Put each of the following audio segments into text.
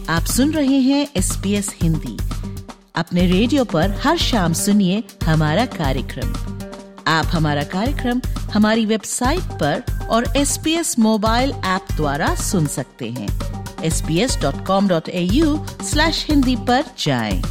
आप सुन रहे हैं SBS हिंदी। अपने रेडियो पर हर शाम सुनिए हमारा कार्यक्रम। आप हमारा कार्यक्रम हमारी वेबसाइट पर और SBS मोबाइल ऐप द्वारा सुन सकते हैं। sbs.com.au/hindi पर जाएं।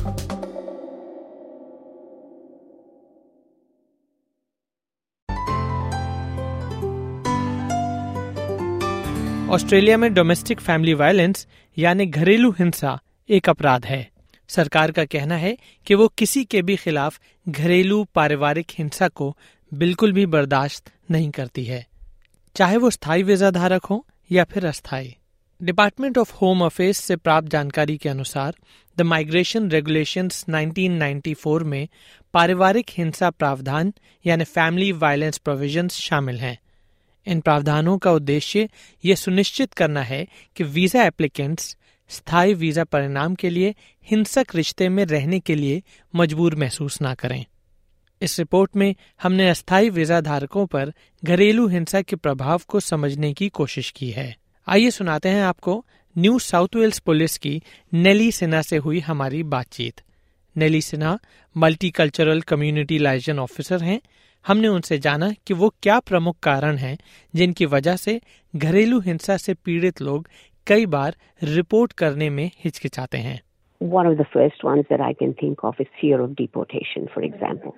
ऑस्ट्रेलिया में डोमेस्टिक फैमिली वायलेंस यानी घरेलू हिंसा एक अपराध है। सरकार का कहना है कि वो किसी के भी खिलाफ घरेलू पारिवारिक हिंसा को बिल्कुल भी बर्दाश्त नहीं करती है, चाहे वो स्थायी वीजा धारक हो या फिर अस्थायी। डिपार्टमेंट ऑफ होम अफेयर्स से प्राप्त जानकारी के अनुसार द माइग्रेशन रेगुलेशंस 1994 में पारिवारिक हिंसा प्रावधान यानी फैमिली वायलेंस प्रोविजंस शामिल हैं। इन प्रावधानों का उद्देश्य ये सुनिश्चित करना है कि वीजा एप्लीकेंट्स स्थायी वीजा परिणाम के लिए हिंसक रिश्ते में रहने के लिए मजबूर महसूस ना करें। इस रिपोर्ट में हमने अस्थायी वीजा धारकों पर घरेलू हिंसा के प्रभाव को समझने की कोशिश की है। आइए सुनाते हैं आपको न्यू साउथ वेल्स पुलिस की नेली सिन्हा से हुई हमारी बातचीत। Nelly Sinha multicultural community liaison officer हैं। हमने उनसे जाना कि वो क्या प्रमुख कारण हैं जिनकी वजह से घरेलू हिंसा से पीड़ित लोग कई बार रिपोर्ट करने में हिचकिचाते हैं। One of the first ones that I can think of is fear of deportation, for example.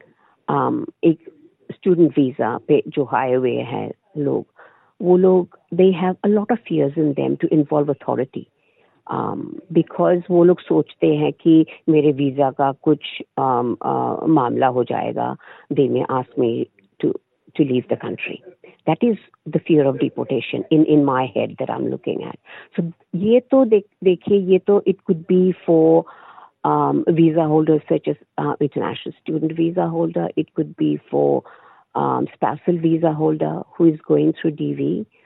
एक student visa पे जो आए हुए हैं लोग, वो लोग they have a lot of fears in them to involve authority. Because वो लोग सोचते हैं कि मेरे वीजा का कुछ मामला हो जाएगा, they may ask me to leave the country. That is the fear of deportation in my head that I'm looking at. So ये तो देखिए, ये तो it could be for visa holders such as international student visa holder. It could be for spousal visa holder who is going through DV.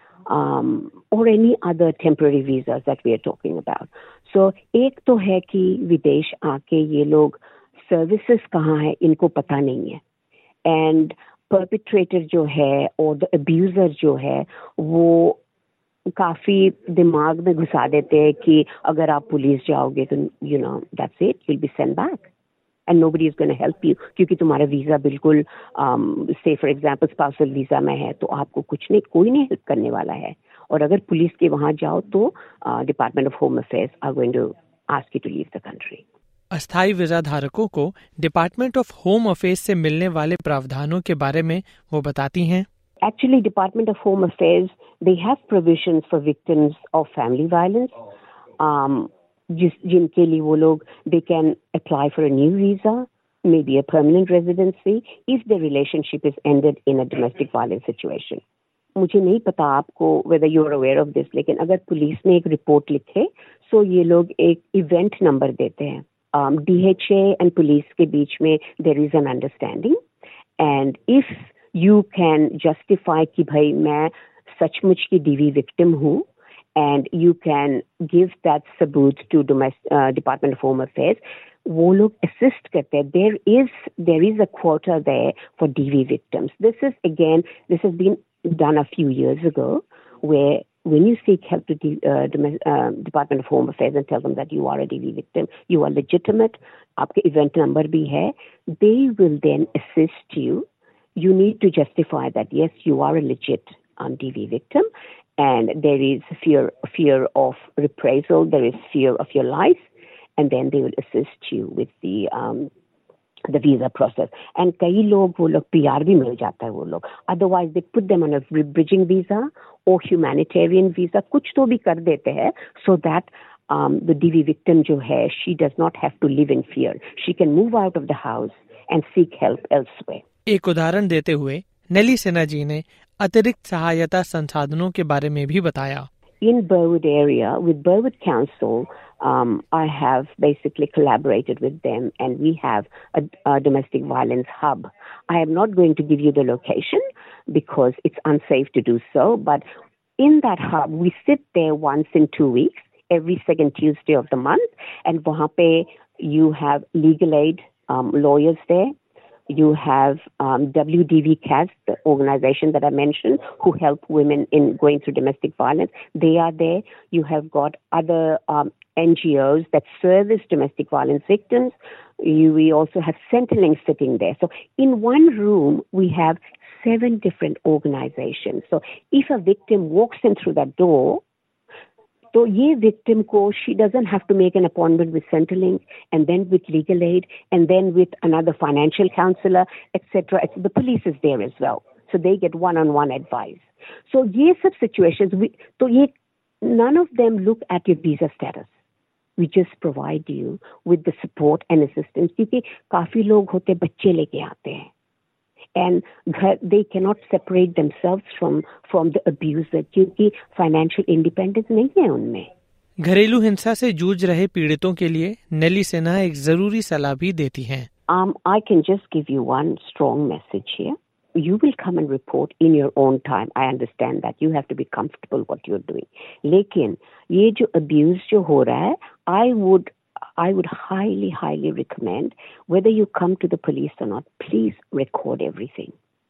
Or any other temporary visas that we are talking about. So एक तो है कि विदेश आके ये लोग services कहाँ है इनको पता नहीं है, and perpetrator जो है और the abuser जो है वो काफी दिमाग में घुसा देते हैं कि अगर आप पुलिस जाओगे तो that's it, you'll be sent back. And nobody is going to help you क्योंकि तुम्हारा वीजा बिल्कुल say for example spousal visa में है तो आपको कोई नहीं हेल्प करने वाला है। और अगर पुलिस के वहां जाओ तो department of home affairs are going to ask you to leave the country. अस्थायी वीजा धारकों को डिपार्टमेंट ऑफ होम अफेयर्स से मिलने वाले प्रावधानों के बारे में वो बताती हैं। Actually, Department of Home Affairs, they have provisions for victims of family violence. जिनके लिए वो लोग they can apply for a new visa, maybe a permanent residency, if the relationship is ended in a domestic violence situation. मुझे नहीं पता आपको whether you are aware of this, लेकिन अगर पुलिस ने एक रिपोर्ट लिखे so ये लोग एक इवेंट नंबर देते हैं। DHA and पुलिस के बीच में there is an understanding, and if you can justify कि भाई मैं सचमुच की DV victim हूँ, and you can give that सबूत to Department of Home Affairs, वो लोग assist करते हैं। There is a quota there for DV victims. This has been done a few years ago, where when you seek help to Department of Home Affairs and tell them that you are a DV victim, you are legitimate, आपके event number भी है, they will then assist you. You need to justify that yes, you are a legit DV victim, and there is fear of reprisal, there is fear of your life, and then they will assist you with the visa process. And कई लोग वो लोग PR भी मिल जाता है वो लोग, otherwise they put them on a bridging visa or humanitarian visa, कुछ तो भी कर देते हैं so that the DV victim जो है, she does not have to live in fear. She can move out of the house and seek help elsewhere. एक उदाहरण देते हुए नेली सिन्हा जी ने अतिरिक्त सहायता संसाधनों के बारे में भी बताया। In Burwood area, with Burwood Council, I have basically collaborated with them, and we have a domestic violence hub. I am not going to give you the location because it's unsafe to do so, but in that hub, we sit there once in 2 weeks, every second Tuesday of the month, and वहाँ पे you have legal aid lawyers there You have WDV CAS, the organization that I mentioned, who help women in going through domestic violence. They are there. You have got other NGOs that service domestic violence victims. We also have Centrelink sitting there. So in one room, we have 7 different organizations. So if a victim walks in through that door, so ye victim ko, she doesn't have to make an appointment with Centrelink and then with legal aid and then with another financial counselor, etc. The police is there as well. So they get one-on-one advice. So ye sab situations, none of them look at your visa status. We just provide you with the support and assistance. Because काफी लोग होते बच्चे लेके आते हैं. And they cannot separate themselves from the abuser क्योंकि financial independence नहीं है उनमें. घरेलू हिंसा से जूझ रहे पीड़ितों के लिए नेली सिन्हा एक जरूरी सलाह भी देती हैं. I can just give you one strong message here. You will come and report in your own time. I understand that. You have to be comfortable what you're doing. लेकिन ये जो abuse जो हो रहा है, I would highly, highly recommend, whether you come to the police or not, please record everything.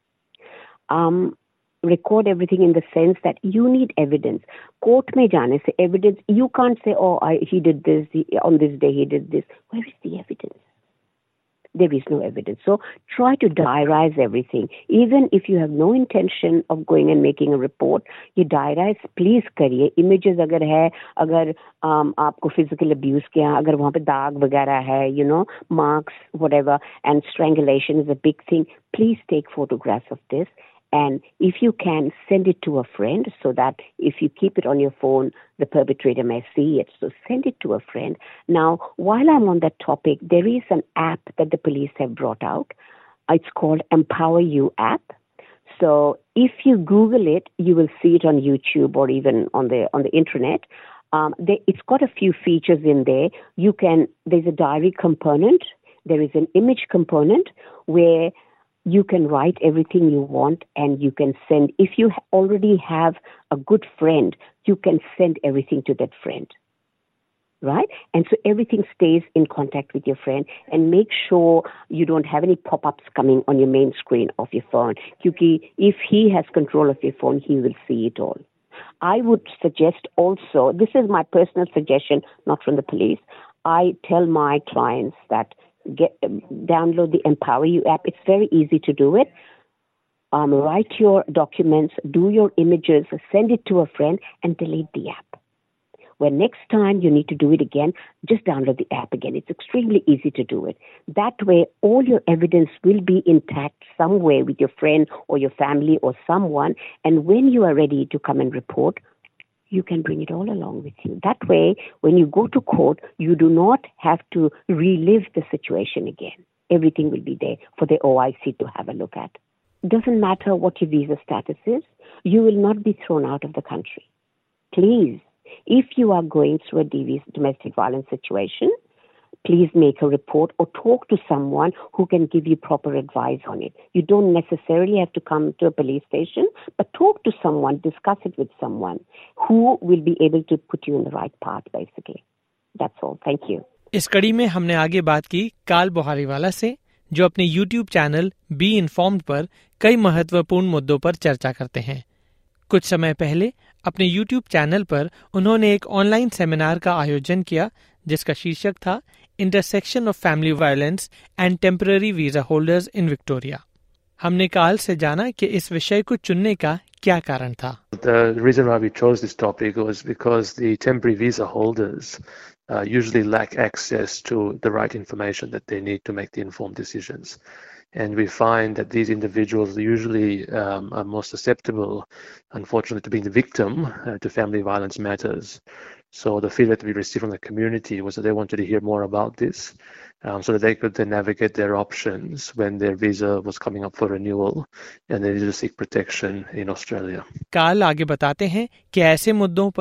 Record everything in the sense that you need evidence. Court mein jaane se evidence, you can't say, he did this, on this day he did this. Where is the evidence? There is no evidence. So try to diarize everything. Even if you have no intention of going and making a report, you diarize, please करिए. Images अगर है, अगर आपको physical abuse किया, अगर वहाँ पे दाग वगैरह है, marks, whatever, and strangulation is a big thing, please take photographs of this. And if you can, send it to a friend so that if you keep it on your phone, the perpetrator may see it. So send it to a friend. Now, while I'm on that topic, there is an app that the police have brought out. It's called Empower You app. So if you Google it, you will see it on YouTube or even on the internet. It's got a few features in there. There's a diary component. There is an image component where you can write everything you want and you can send. If you already have a good friend, you can send everything to that friend, right? And so everything stays in contact with your friend, and make sure you don't have any pop-ups coming on your main screen of your phone. Because if he has control of your phone, he will see it all. I would suggest also, this is my personal suggestion, not from the police. I tell my clients that download the Empower You app. It's very easy to do it. Write your documents, do your images, send it to a friend, and delete the app. When next time you need to do it again, just download the app again. It's extremely easy to do it. That way, all your evidence will be intact somewhere with your friend or your family or someone. And when you are ready to come and report, you can bring it all along with you. That way, when you go to court, you do not have to relive the situation again. Everything will be there for the OIC to have a look at. Doesn't matter what your visa status is, you will not be thrown out of the country. Please, if you are going through a domestic violence situation, please make a report or talk to someone who can give you proper advice on it. You don't necessarily have to come to a police station, but talk to someone, discuss it with someone who will be able to put you in the right path, basically. That's all. Thank you. इस कड़ी में हमने आगे बात की काल बोहारीवाला से, जो अपने YouTube चैनल बी इन्फॉर्म्ड पर कई महत्वपूर्ण मुद्दों पर चर्चा करते हैं. कुछ समय पहले अपने YouTube चैनल पर उन्होंने एक ऑनलाइन सेमिनार का आयोजन किया जिसका शीर्षक था intersection of family violence and temporary visa holders in Victoria. हमने काल से जाना कि इस विषय को चुनने का क्या कारण था. The reason why we chose this topic was because the temporary visa holders usually lack access to the right information that they need to make the informed decisions. And we find that these individuals usually are more susceptible, unfortunately, to being the victim to family violence matters. So the feedback that we received from the community was that they wanted to hear more about this so that they could then navigate their options when their visa was coming up for renewal and they needed to seek protection in Australia. काल आगे बताते हैं कि ऐसे मुद्दों पर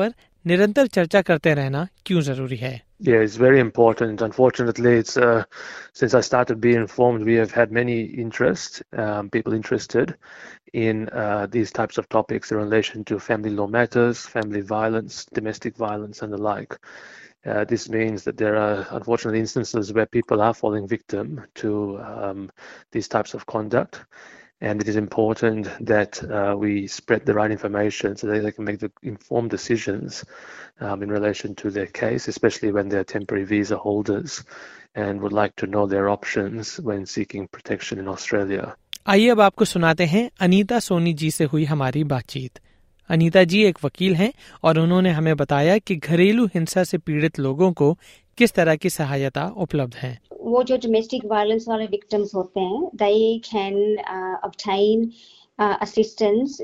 निरंतर चर्चा करते रहना क्यों जरूरी है? Yeah, it's very important. Unfortunately, it's since I started Be Informed, we have had many people interested in these types of topics in relation to family law matters, family violence, domestic violence, and the like. This means that there are unfortunate instances where people are falling victim to these types of conduct. And it is important that we spread the right information so that they can make the informed decisions in relation to their case, especially when they're temporary visa holders and would like to know their options when seeking protection in Australia. आइए अब आपको सुनाते हैं अनीता सोनी जी से हुई हमारी बातचीत। अनीता जी एक वकील हैं और उन्होंने हमें बताया कि घरेलू हिंसा से पीड़ित लोगों को किस तरह की सहायता उपलब्ध है। वो जो डोमेस्टिक वायलेंस वाले विक्टिम्स होते हैं, they can obtain assistance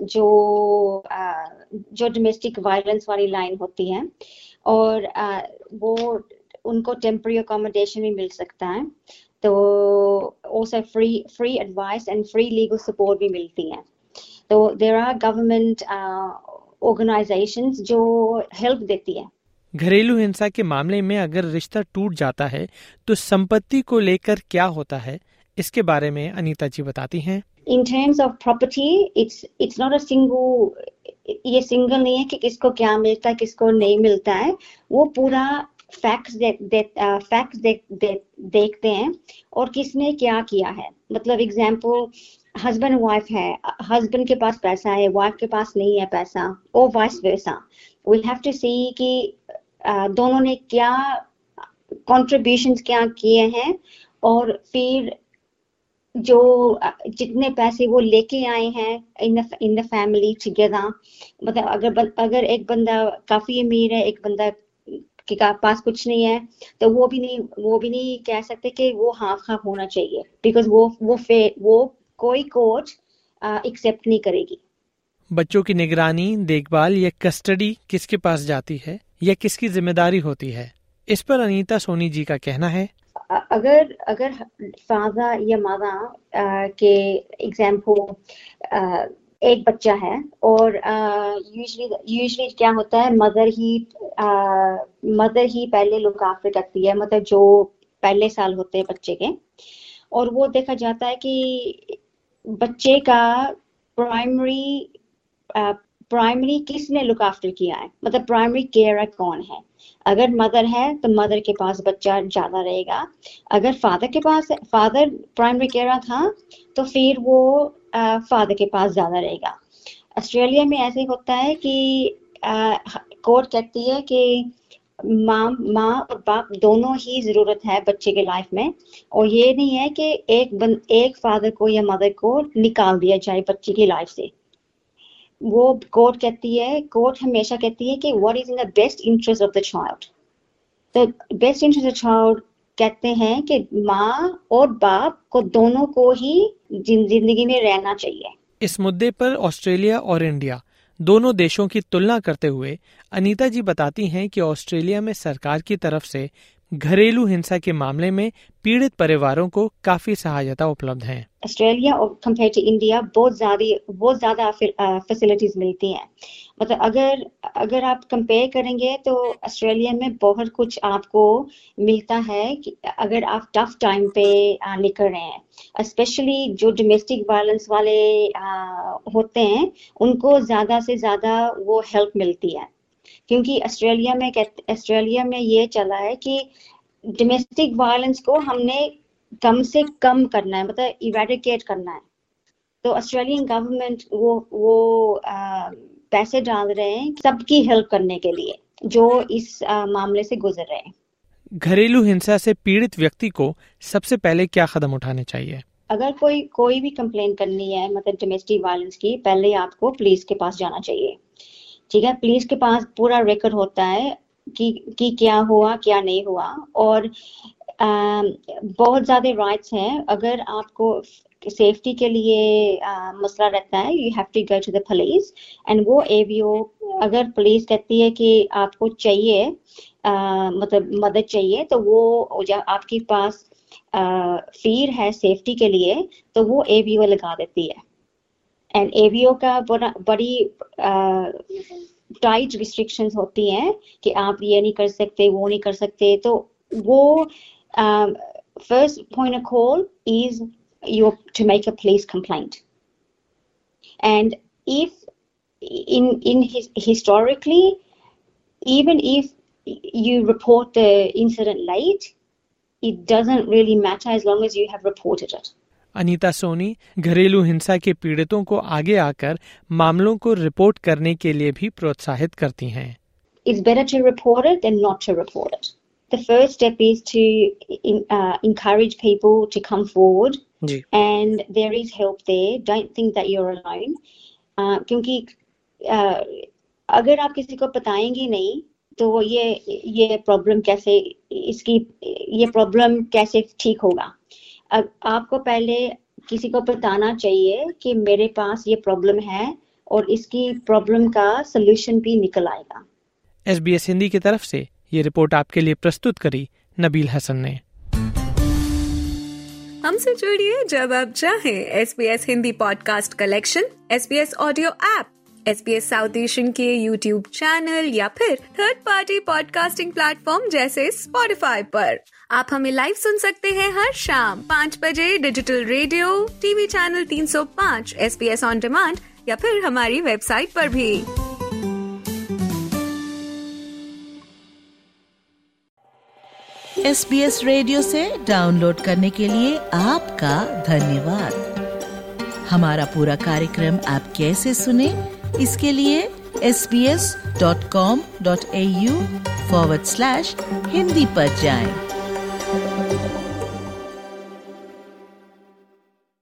जो डोमेस्टिक वायलेंस वाली लाइन होती है, और वो उनको टेम्पररी अकोमोडेशन भी मिल सकता है, तो also free advice and free legal support भी मिलती है। तो there are government organizations जो हेल्प देती है। घरेलू हिंसा के मामले में अगर रिश्ता टूट जाता है तो संपत्ति को लेकर क्या होता है, इसके बारे में अनीता जी बताती हैं। In terms of property, it's not a ये सिंगल नहीं है कि किसको क्या मिलता है किसको नहीं मिलता है, वो पूरा फैक्ट्स देखते हैं और किसने क्या किया है। मतलब एग्जांपल, हस्बैंड वाइफ है, हस्बैंड के पास पैसा है, वाइफ के पास नहीं है पैसा, और vice versa. We'll have to see कि दोनों ने क्या कंट्रीब्यूशंस क्या किए हैं, और फिर जो जितने पैसे वो लेके आए हैं इन द फैमिली टुगेदर। मतलब अगर एक बंदा काफी अमीर है, एक बंदा के पास कुछ नहीं है, तो वो भी नहीं कह सकते कि वो हाफ होना चाहिए, बिकॉज वो कोई कोर्ट एक्सेप्ट नहीं करेगी। बच्चों की निगरानी, देखभाल या कस्टडी किसके पास जाती है या किसकी जिम्मेदारी होती है, इस पर अनीता सोनी जी का कहना है। अगर फादर या मदर के एग्जाम्पल एक बच्चा है, और यूजुअली क्या होता है, मदर ही पहले लुक आफ्टर करती है, मतलब जो पहले साल होते हैं बच्चे के, और वो देखा जाता है कि बच्चे का प्राइमरी किसने लुक आफ्टर किया है, मतलब प्राइमरी केयर कौन है। अगर मदर है तो मदर के पास बच्चा ज्यादा रहेगा, अगर फादर प्राइमरी केयर था तो फिर वो फादर के पास ज्यादा रहेगा। ऑस्ट्रेलिया में ऐसे होता है कि कोर्ट कहती है कि माँ और बाप दोनों ही जरूरत है बच्चे के लाइफ में, और ये नहीं है कि एक फादर को या मदर को निकाल दिया जाए बच्चे की लाइफ से। वो कोर्ट हमेशा कहती है कि what is in the best interest of the child. तो best interest of the child कहते हैं कि माँ और बाप को दोनों को ही जिंदगी में रहना चाहिए। इस मुद्दे पर ऑस्ट्रेलिया और इंडिया दोनों देशों की तुलना करते हुए अनीता जी बताती हैं कि ऑस्ट्रेलिया में सरकार की तरफ से घरेलू हिंसा के मामले में पीड़ित परिवारों को काफी सहायता उपलब्ध है। ऑस्ट्रेलिया और कंपेयर टू इंडिया बहुत ज्यादा फैसिलिटीज मिलती हैं। मतलब अगर आप कंपेयर करेंगे तो ऑस्ट्रेलिया में बहुत कुछ आपको मिलता है कि अगर आप टफ टाइम पे निकल रहे हैं। स्पेशली जो डोमेस्टिक वायलेंस वाले होते हैं, उनको ज्यादा से ज्यादा वो हेल्प मिलती है, क्योंकि ऑस्ट्रेलिया में ये चला है कि डोमेस्टिक वायलेंस को हमने कम से कम करना है, मतलब इरेडिकेट करना है। तो ऑस्ट्रेलियन गवर्नमेंट वो पैसे डाल रहे हैं सबकी हेल्प करने के लिए जो इस मामले से गुजर रहे हैं। घरेलू हिंसा से पीड़ित व्यक्ति को सबसे पहले क्या कदम उठाने चाहिए? अगर कोई भी कंप्लेन करनी है, मतलब डोमेस्टिक वायलेंस की, पहले आपको पुलिस के पास जाना चाहिए। ठीक है, पुलिस के पास पूरा रिकॉर्ड होता है कि क्या हुआ क्या नहीं हुआ, और बहुत ज्यादा राइट्स हैं। अगर आपको सेफ्टी के लिए मसला रहता है, you have to go to the police, and वो एवीओ, अगर पुलिस कहती है कि आपको चाहिए मतलब मदद चाहिए, तो वो जब आपके पास फिर है सेफ्टी के लिए, तो वो एवीओ लगा देती है। एंड एवीओ का टाइट रिस्ट्रिक्शंस होती हैं कि आप ये नहीं कर सकते, वो नहीं कर सकते, तो वो first point of call is to make a police complaint. And if historically, even if you report the incident late, it doesn't really matter as long as you have reported it. Anita Soni घरेलू हिंसा के पीड़ितों को आगे आकर मामलों को report करने के लिए भी प्रोत्साहित करती हैं। It's better to report it than not to report it. The first step is to encourage people to come forward, and there is help there. Don't think that you're alone. क्योंकि अगर आप किसी को बताएंगे नहीं तो ये प्रॉब्लम कैसे ये प्रॉब्लम कैसे ठीक होगा। आपको पहले किसी को बताना चाहिए कि मेरे पास ये प्रॉब्लम है और इसकी प्रॉब्लम का सलूशन भी निकल आएगा। SBS हिंदी की तरफ से ये रिपोर्ट आपके लिए प्रस्तुत करी नबील हसन ने। हमसे जुड़िए जब आप चाहें। SBS Hindi podcast collection, SBS audio app, SBS South Asian के YouTube चैनल या फिर थर्ड पार्टी पॉडकास्टिंग प्लेटफॉर्म जैसे Spotify पर। आप हमें लाइव सुन सकते हैं हर शाम 5 बजे digital radio, TV channel 305, SBS on demand या फिर हमारी वेबसाइट पर भी। SBS रेडियो से डाउनलोड करने के लिए आपका धन्यवाद। हमारा पूरा कार्यक्रम आप कैसे सुने, इसके लिए sbs.com.au/hindi पर जाएं।